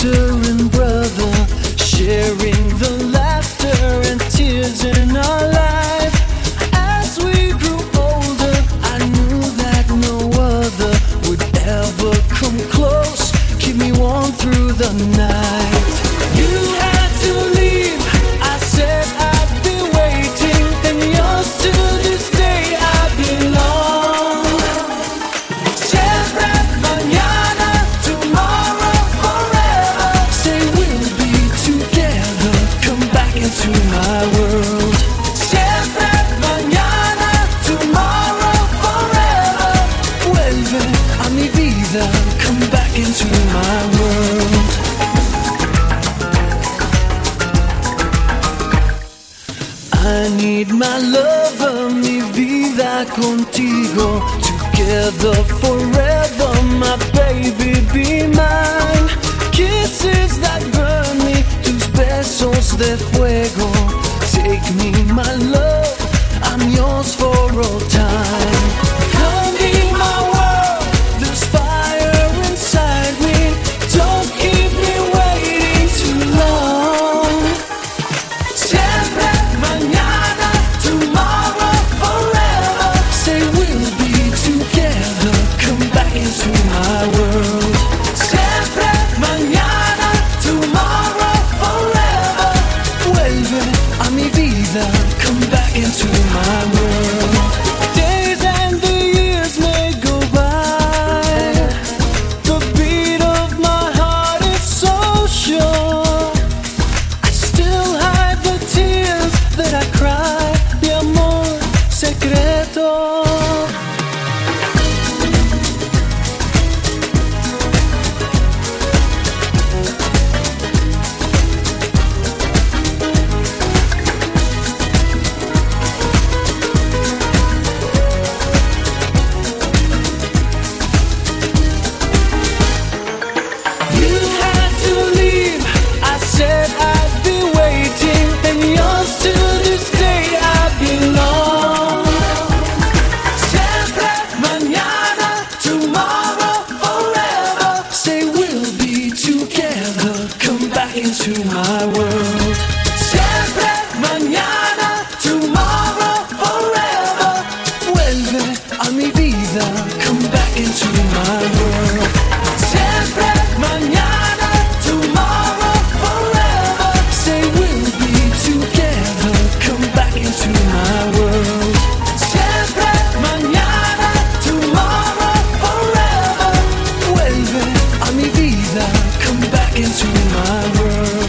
sister and brother, sharing the laughter and tears in our life. As we grew older, I knew that no other would ever come close, keep me warm through the night. You had to leave, I said I'd be waiting, and yours to this day I belong. Siempre, mañana, tomorrow, forever. Say we'll be together, come back into my world. Siempre, mañana, tomorrow, forever. Vuelve a mi vida, come back into my world. I need my lover, mi vida contigo. Together forever, my baby, be mine. Kisses that burn me, tus besos de fuego. Take me, my love, I'm yours for all time. Come be my world, there's fire inside me. Don't keep me waiting too long. Siempre, mañana, tomorrow, forever. Say we'll be together, come back into my world. Siempre, mañana, tomorrow, forever. Vuelve a mi vida, come back into my world. Days and the years may go by, the beat of my heart is so sure. I still hide the tears that I cry, mi amor secreto. You had to leave, I said I'd be waiting, and yours to this day I belong. Siempre, mañana, tomorrow, forever. Say we'll be together, come back into my world. Siempre, mañana, tomorrow, forever. Vuelve a mi vida, come back into my world. Siempre, mañana, tomorrow, forever. Say we'll be together, come back into my world. Siempre, mañana, tomorrow, forever. Vuelve a mi vida, come back into my world.